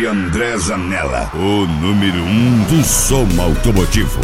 DJ André Zanella, o número 1 do som automotivo.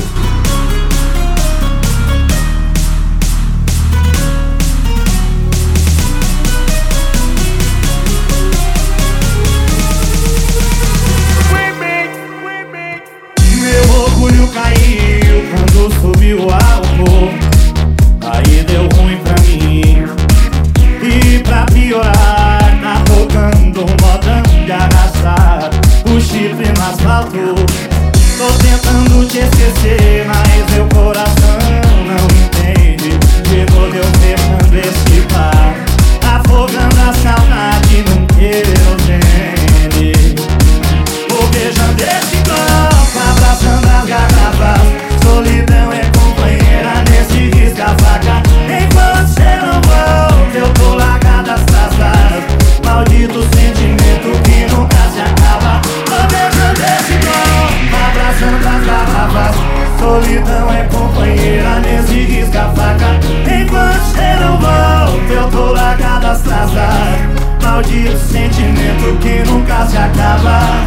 Meu orgulho caiu quando subiu o álcool, aí deu ruim pra mim. E pra piorar, tá tocando um modão de arrastar o chifre no asfalto. Tô tentando te esquecer, mas meu coração não entende. De novo eu fechando esse bar, afogando a saudade num querosene. Vou beijando esse copo, abraçando as garrafas. Solidão é companheira nesse risca-faca. Enquanto cê não volta, eu tô largada as traças. Maldito sentimento que nunca se acaba. Vou beijando esse copo, abraçando as garrafas. Solidão é companheira nesse risca-faca. Enquanto cê não volta, eu tô largada as traças. Maldito sentimento que nunca se acaba.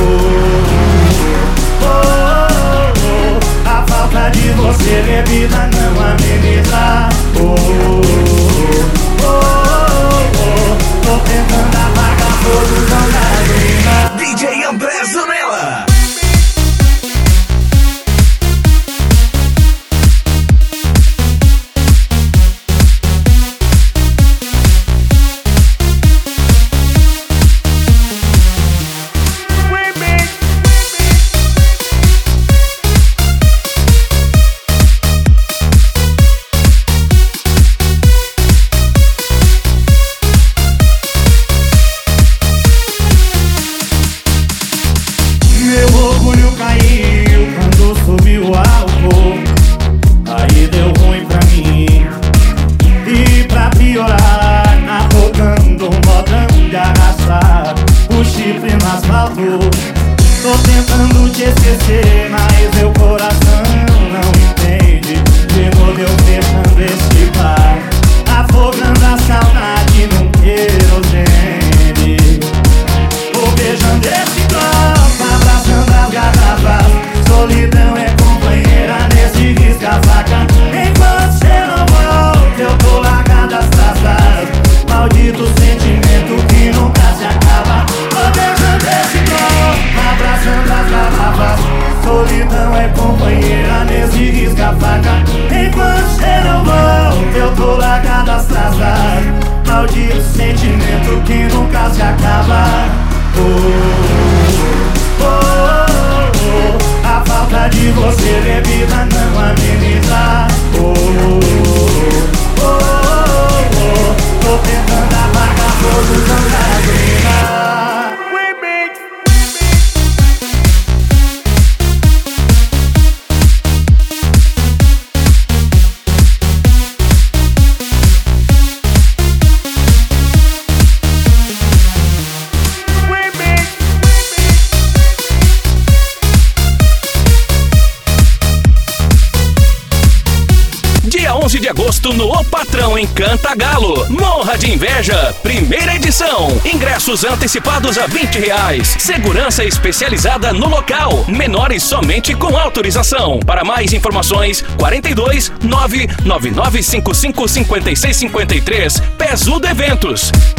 A falta de você, bebida, não ameniza. Tô tentando apagar todos os lágrimas. DJ André Zanella. Tô tentando te esquecer, mas meu coração não entende. De novo eu fechando esse bar, afogando a saudade num querosene. Vou beijando esse copo, abraçando as garrafas. Solidão é companheira nesse risca-faca. Enquanto cê não volta, eu tô largada as traças. Maldito sentimento que nunca se acaba. Vou beijando esse copo, abraçando as garrafas. Solidão é companheira nesse risca-faca. Enquanto cê não volta, eu tô largada as traças. Maldito sentimento que nunca se acaba. A falta de você, bebida, não ameniza. Tô tentando apagar todos os lágrimas. De agosto no O Patrão em Cantagalo. Morra de Inveja, primeira edição. Ingressos antecipados a R$20. Segurança especializada no local. Menores somente com autorização. Para mais informações, 42 99955 5653. Pesudo Eventos.